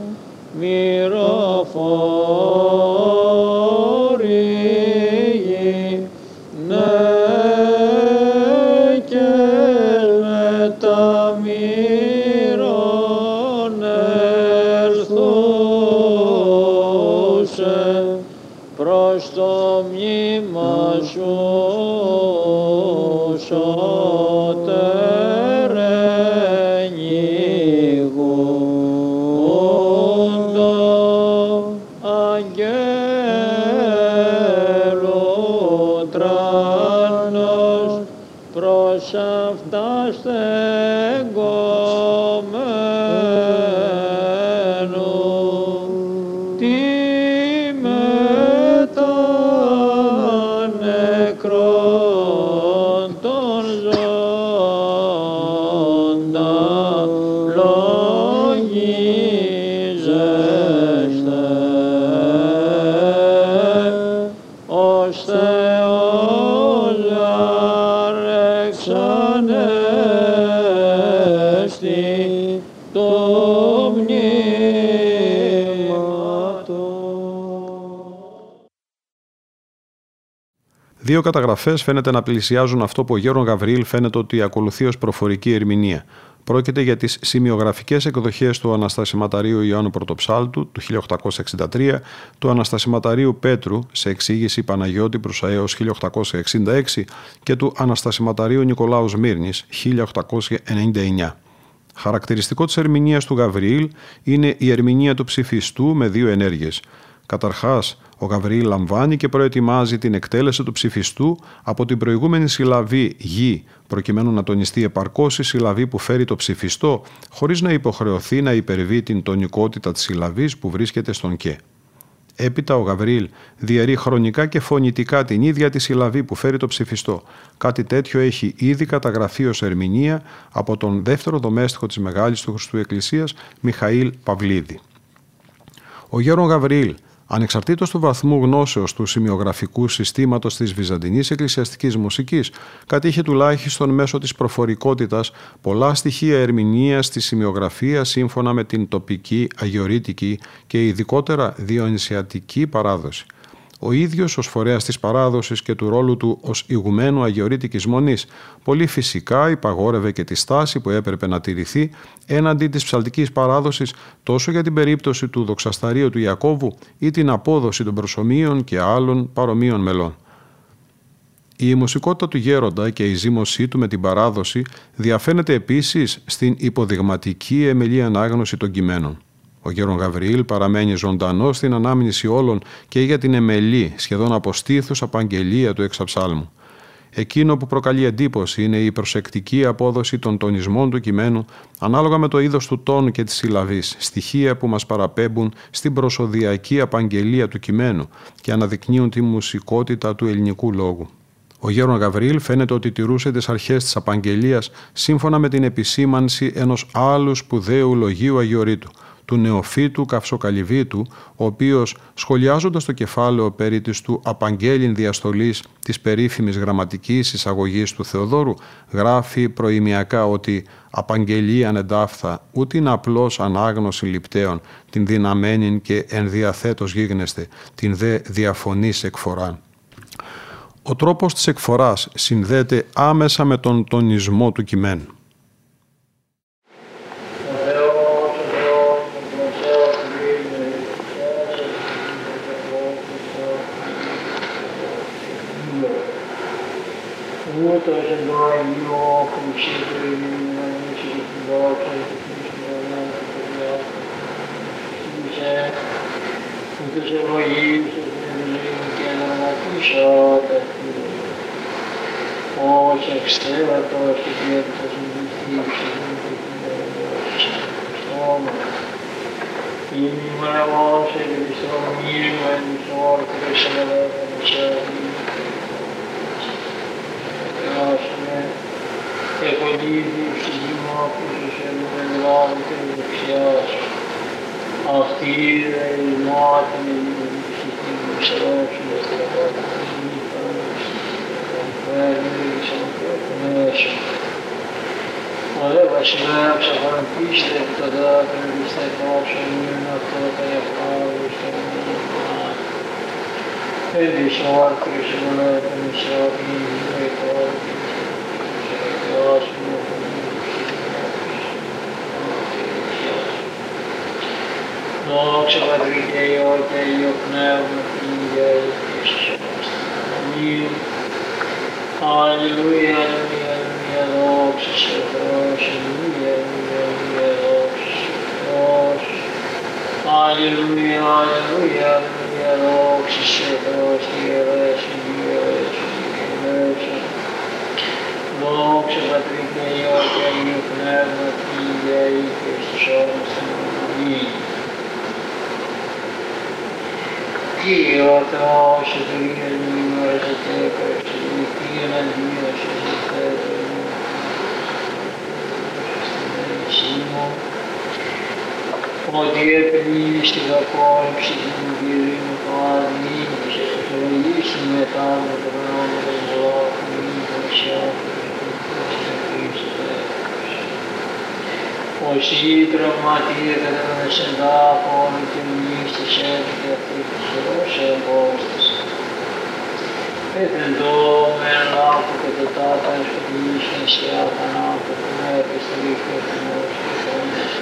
μυροφόροι νέκες με τα μύρων ελθούσε προς το μνήμα σου σώτερε νιγούντο αγγέλου τράνος προς αυτά στεγγωμένου τι μετά νεκρών των ζώντα λογίζεστε ως Θεός αρεξανέστη το μνήματο. Δύο καταγραφές φαίνεται να πλησιάζουν αυτό που ο Γέρον Γαβριήλ φαίνεται ότι ακολουθεί ως προφορική ερμηνεία. Πρόκειται για τις σημειογραφικές εκδοχές του Αναστασιματαρίου Ιωάννου Πρωτοψάλτου του 1863, του Αναστασιματαρίου Πέτρου σε εξήγηση Παναγιώτη Προυσαέως 1866 και του Αναστασιματαρίου Νικολάου Σμύρνης 1899. Χαρακτηριστικό της ερμηνείας του Γαβριήλ είναι η ερμηνεία του ψηφιστού με δύο ενέργειες. Καταρχάς, ο Γαβριήλ λαμβάνει και προετοιμάζει την εκτέλεση του ψηφιστού από την προηγούμενη συλλαβή γη, προκειμένου να τονιστεί επαρκώς η συλλαβή που φέρει το ψηφιστό, χωρίς να υποχρεωθεί να υπερβεί την τονικότητα της συλλαβής που βρίσκεται στον και. Έπειτα ο Γαβριήλ διαιρεί χρονικά και φωνητικά την ίδια τη συλλαβή που φέρει το ψηφιστό. Κάτι τέτοιο έχει ήδη καταγραφεί ως ερμηνεία από τον δεύτερο δομέστιχο της Μεγάλης του Χριστού Εκκλησίας, Μιχαήλ Παυλίδη. Ο Γέρον Γαβριήλ, ανεξαρτήτως του βαθμού γνώσεως του σημειογραφικού συστήματος της Βυζαντινής εκκλησιαστικής μουσικής, κατήχε τουλάχιστον μέσω της προφορικότητας πολλά στοιχεία ερμηνείας στη σημειογραφία σύμφωνα με την τοπική, αγιορείτικη και ειδικότερα διονυσιατική παράδοση. Ο ίδιος ως φορέας της παράδοσης και του ρόλου του ως ηγουμένου αγιορείτικης μονής πολύ φυσικά υπαγόρευε και τη στάση που έπρεπε να τηρηθεί έναντι της ψαλτικής παράδοσης τόσο για την περίπτωση του δοξασταρίου του Ιακώβου ή την απόδοση των προσομοίων και άλλων παρομοίων μελών. Η μουσικότητα του γέροντα και η ζήμωσή του με την παράδοση διαφαίνεται επίσης στην υποδειγματική εμελή ανάγνωση των κειμένων. Ο Γέρον Γαβριήλ παραμένει ζωντανός στην ανάμνηση όλων και για την εμελή, σχεδόν αποστήθους απαγγελία του εξαψάλμου. Εκείνο που προκαλεί εντύπωση είναι η προσεκτική απόδοση των τονισμών του κειμένου ανάλογα με το είδος του τόνου και της συλλαβής, στοιχεία που μας παραπέμπουν στην προσωδιακή απαγγελία του κειμένου και αναδεικνύουν τη μουσικότητα του ελληνικού λόγου. Ο Γέρον Γαβριήλ φαίνεται ότι τηρούσε τις αρχές της απαγγελίας σύμφωνα με την επισήμανση ενός άλλου σπουδαίου λογίου αγιορείτου, του νεοφύτου Καυσοκαλυβίτου, ο οποίος, σχολιάζοντας το κεφάλαιο περί της του απαγγέλιν διαστολής της περίφημης γραμματικής εισαγωγής του Θεοδόρου, γράφει προημιακά ότι «απαγγελίαν εντάφθα, ούτιν απλώς ανάγνωση λιπταίων, την δυναμένην και ενδιαθέτως γίγνεστε, την δε διαφωνής εκφοράν». Ο τρόπος της εκφοράς συνδέεται άμεσα με τον τονισμό του κειμένου. Ούτως εντός Υιό που ψήφιρε και την δόξα και την ιστορία και την διάσταση. Ούτως ευλογήσες την ευλογή και αναπτύσσατε. Ως εξέλατος και διέτητος συντηστήψης και την ευλογήση. Στόμα. Ημιμοναβός και της ομοίου εν της όρκρης ελεύθερης ελεύθερης. Έχω δίδει στη δημόφυση σε λουλελάβη και δεξιάς. Αυτή δε η μάτια η ψυχή μου σερέψη δε στραβάτη της νύχτας, φέρνεις από μέσα. Ο δε βασιλεύς αφαντήστε που τα δάκρυα της θα υπόψε είναι αυτό τα γιαφάρου στο μήνυμα. Έδεις όρκρης ελεύθερης σε όποιοι γυναίκοι. Δόξα Πατρί και Υιό και Υιό Πνεύμα και Υιό Αμήν. Αλληλούια, αλληλούια, αλληλούια, δόξα σε Θεός, αλληλούια, αλληλούια, αλληλούια, δόξα σε Θεός. Αλληλούια, αλληλούια, αλληλούια, δόξα σε Θεός, Ιερές, Ιερές, Ιερές. Δόξα Πατρί και Υιό και Υιό Πνεύμα και Υιό και στους όρους των Αμήν. Κύριε ο Θεός, το ίδιο ημέρας ετέκρας, και εναντίον σας εθέτω, ότι επενείς την κακόληψη την Κυρίου του Αδμήν και σε εξολογήσει μετά με το νόμο των Ζώων, των Ισιάτων, ως η τραυματία κατά των εσεντάφων και μνήστης έτυχε αυτή της Θεός σε απόσταση. Εθεντώ με λάβω και το τάτα εσχολήσια σε άθανάτο που με επιστολή και εθνός και φωνές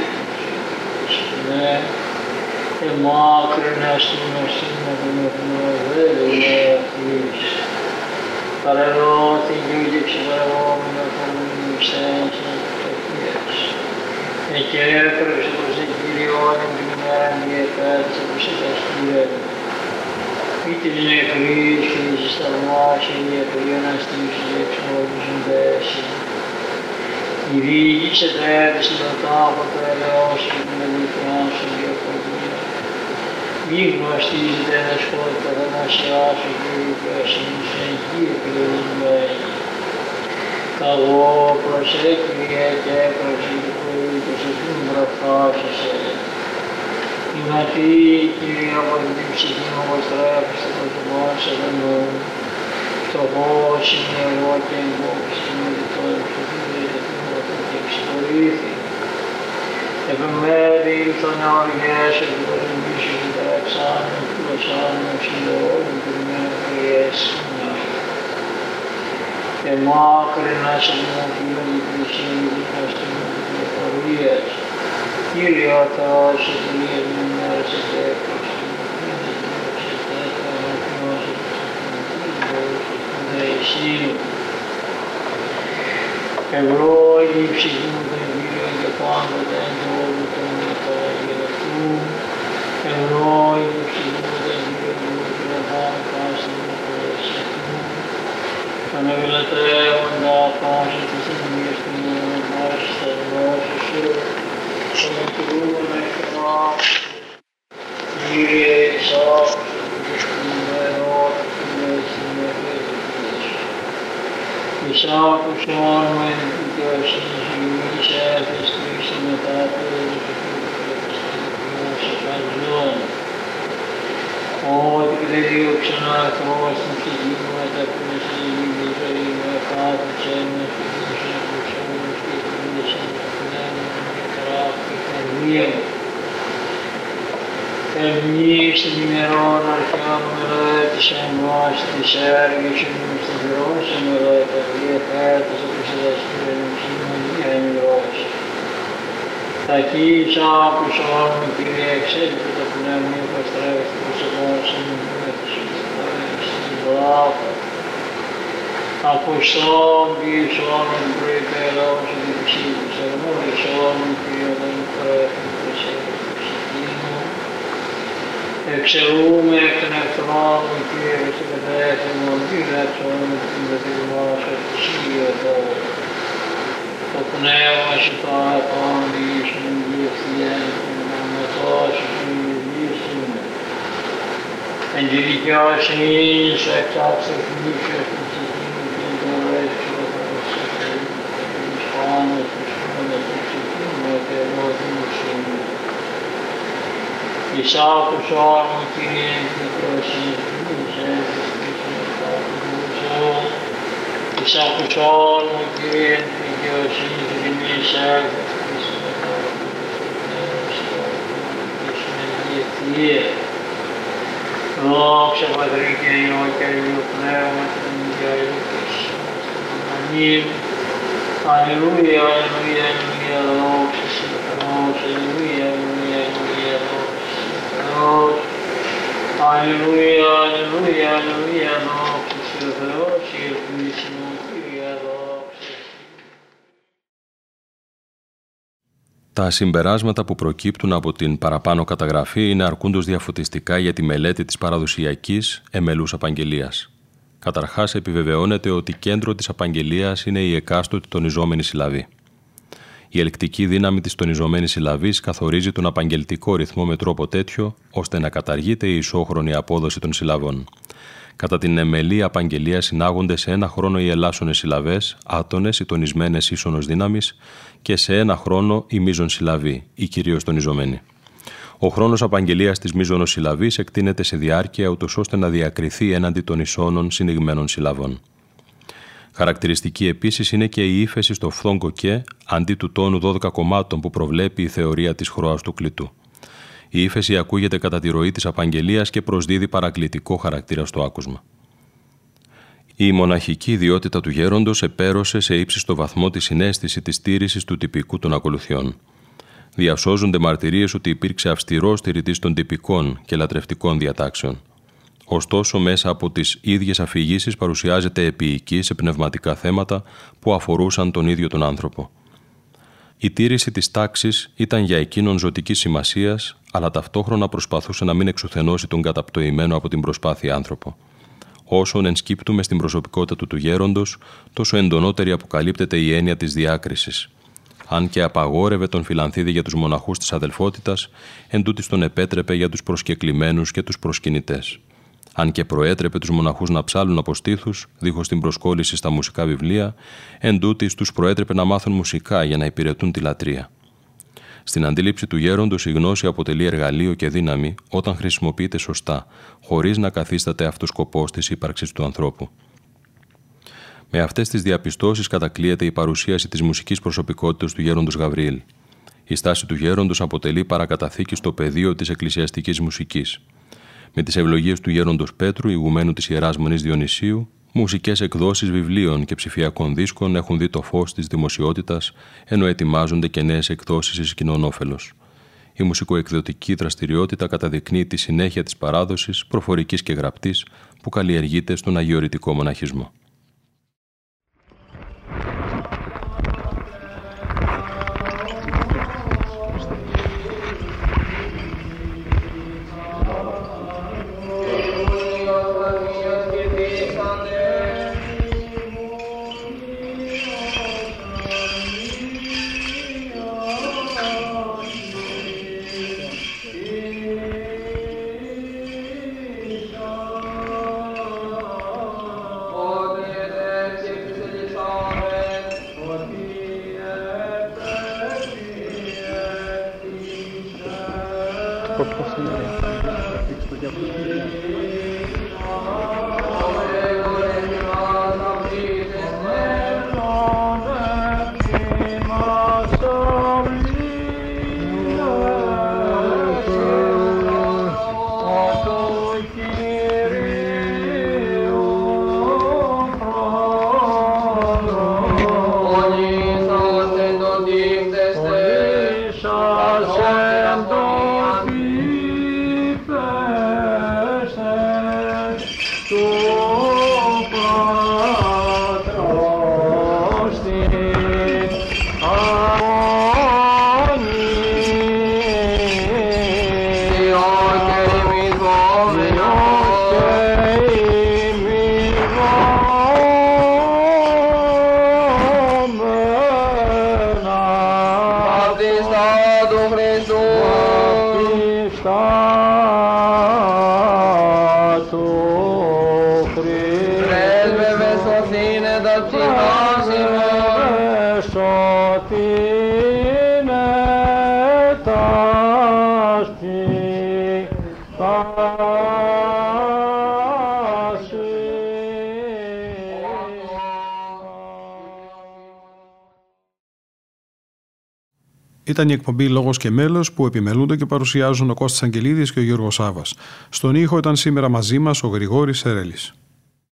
ναι, εμάκρινα στην ασύνα των εθνών βέβαια αυτής. Παρελώθη γιούγε ξεπαραγόμενο φορμήνου ξένσαν τεχνίας. Και έπρεψε προς την Κυριόν την ημέρα διεφέτησε προς εκαστήρευε. Ή την νεκρής και η συσταρμάση η εκρήνα στήψη εξμόλυζοντές. Η διοίκησε τρέφησε τον τάφο του ελαιός και την ελευθερά σου διαφορία. Μη γνωστίζεται ενεσκότητα θανασιά σου και η δικαιοσύνη σου εκεί επιλεγμένη. Καγώ προσέκυριε και προσήκωει και σε ποιον προφάσισε. Η ματή, Κύριε, από την ψυχή μου αποστρέφεις το πρόσωπό σε δενού. Φτωχός είμαι εγώ και εγκόπιση με διτών και εξυπορήθη. Επεμέρει ήλθον αοργές και πολεμήσεις και τραξάνου και πλωσάνου συλλόγου και μεριές εμάκρινα σε δημοφύλλον και πλησίν δικαστήμου και πληροφορίες. Κύριε ο Θεός, σε τελείες με μέρες σε τέκος, σε τέτοια ανακοινώσεις του Δεησίου. Ευλόγη η ψυχή μου τον Κύριο και πάντοτε εν το όλου τον μεταγγελευτού. Ευλόγη η ψυχή μου τον Κύριο και τον πάση μου προσευχού. Τον ευελατρεύοντα πάση της ενημίας του μου πάση στα γνώσεις σου. Τον εκρούγον εκρεμάσου. Κύριε εισάκουσου και σκηνερό και μέση με παιδευτής. Εισάκουσον με την δικαιοσύνη σου εις έφες τρίξε μετά πέδους και πέδους και καζόν. Ότι και δεν δίωξαν αρθρός στην ψυχή μου μεταπίνεσαι η λίγη ζωή με χάθησε με φυγούς εκπροσώμους και κρίνεσαι με πνεύμα και κράφη καρδία μου. Εμείς την ημερών αρχαίων μελέτησα εμάς τις έργες μου σταθερός μελέτα διεφέτησα που σε δασκήρεν ψυχολογία εμειρός. Ταχύς άκουσον μου Κύριε εξέλιπε το πνεύμα που αστρέφεται προς εμάς μου στην βλάφα. Ακουσόν ποιησόν μου προϋπέλαος και την ψήφους ερμόλησόν μου Κύριε δεν πρέπει προσέχει στην ψυχή μου. Εξελούμε εκ των εχθρών μου Κύριε στην κατεύθυνση μου δίδαξον μου την καθημάς ορθισίωτο. Το πνεύμα σου το απάντησουν διευθυντών με τόσο σου ειδήσουν. Εν τη δικαιοσύνη σου εξάξε φνήσιος την ψυχή μου και εντολές σου θα προσέχεις πάνω στους χρόνες του ψυχή μου και εγώ δούσουν. Εισάκουσον μου Κύριε την δικαιοσύνη σου εις έφες πίσω μετά του δούσον. Εισάκουσον μου Κύριε την δικαιοσύνη σου εις έφες πίσω μετά του δούσον. Διευθεία. Δόξα Πατρί και Υιό και Αγίου Πνεύματι την Αγίοις. Αμήν. Αλληλούια, αλληλούια, αλληλούια, δόξα σε Θεός. Αλληλούια, αλληλούια, αλληλούια, δόξα σε Θεός. Αλληλούια, αλληλούια, αλληλούια, δόξα σε Θεός. Η ελπίσιμο Κύριε, δόξα. Τα συμπεράσματα που προκύπτουν από την παραπάνω καταγραφή είναι αρκούντος διαφωτιστικά για τη μελέτη της παραδοσιακής εμελούς απαγγελίας. Καταρχάς, επιβεβαιώνεται ότι κέντρο της απαγγελίας είναι η εκάστοτε τονιζόμενη συλλαβή. Η ελκτική δύναμη της τονιζομένης συλλαβής καθορίζει τον απαγγελτικό ρυθμό με τρόπο τέτοιο, ώστε να καταργείται η ισόχρονη απόδοση των συλλαβών. Κατά την εμελή απαγγελία συνάγονται σε ένα χρόνο οι ελάσσονες συλλαβές, άτονες ή τονισμένες ίσονος δύναμης, και σε ένα χρόνο η μείζον συλλαβή, η κυρίως τονιζομένη. Ο χρόνος απαγγελίας της μείζωνος συλλαβής εκτείνεται σε διάρκεια ούτως ώστε να διακριθεί έναντι των ισώνων συνηγμένων συλλαβών. Χαρακτηριστική επίσης είναι και η ύφεση στο φθόγκο και αντί του τόνου 12 κομμάτων που προβλέπει η θεωρία της χρόας του κλητού. Η ύφεση ακούγεται κατά τη ροή της απαγγελίας και προσδίδει παρακλητικό χαρακτήρα στο άκουσμα. Η μοναχική ιδιότητα του γέροντος επέρωσε σε ύψιστο βαθμό τη συναίσθηση της τήρησης του τυπικού των ακολουθιών. Διασώζονται μαρτυρίες ότι υπήρξε αυστηρός τηρητής των τυπικών και λατρευτικών διατάξεων. Ωστόσο, μέσα από τις ίδιες αφηγήσεις παρουσιάζεται επίοικη σε πνευματικά θέματα που αφορούσαν τον ίδιο τον άνθρωπο. Η τήρηση της τάξης ήταν για εκείνον ζωτικής σημασίας, αλλά ταυτόχρονα προσπαθούσε να μην εξουθενώσει τον καταπτωημένο από την προσπάθεια άνθρωπο. Όσον ενσκύπτουμε στην προσωπικότητα του γέροντος, τόσο εντονότερη αποκαλύπτεται η έννοια της διάκρισης. Αν και απαγόρευε τον Φιλανθίδη για τους μοναχούς της αδελφότητας, εντούτοις τον επέτρεπε για τους προσκεκλημένους και τους προσκυνητές. Αν και προέτρεπε τους μοναχούς να ψάλουν από στήθους, δίχως την προσκόλληση στα μουσικά βιβλία, εντούτοις τους προέτρεπε να μάθουν μουσικά για να υπηρετούν τη λατρεία. Στην αντίληψη του γέροντος, η γνώση αποτελεί εργαλείο και δύναμη όταν χρησιμοποιείται σωστά, χωρίς να καθίσταται αυτός σκοπός της ύπαρξης του ανθρώπου. Με αυτές τις διαπιστώσεις κατακλείεται η παρουσίαση της μουσικής προσωπικότητας του γέροντος Γαβριήλ. Η στάση του γέροντος αποτελεί παρακαταθήκη στο πεδίο της εκκλησιαστικής μουσικής. Με τις ευλογίες του γέροντος Πέτρου, ηγουμένου της Ιεράς Μονής Διονυσίου, μουσικές εκδόσεις βιβλίων και ψηφιακών δίσκων έχουν δει το φως της δημοσιότητας, ενώ ετοιμάζονται και νέες εκδόσεις εις κοινών όφελος. Η μουσικοεκδοτική δραστηριότητα καταδεικνύει τη συνέχεια της παράδοσης, προφορικής και γραπτής, που καλλιεργείται στον αγιορητικό μοναχισμό. Ήταν η εκπομπή «Λόγος και μέλος» που επιμελούνται και παρουσιάζουν ο Κώστας Αγγελίδης και ο Γιώργος Σάβας. Στον ήχο ήταν σήμερα μαζί μας ο Γρηγόρης Σερέλης.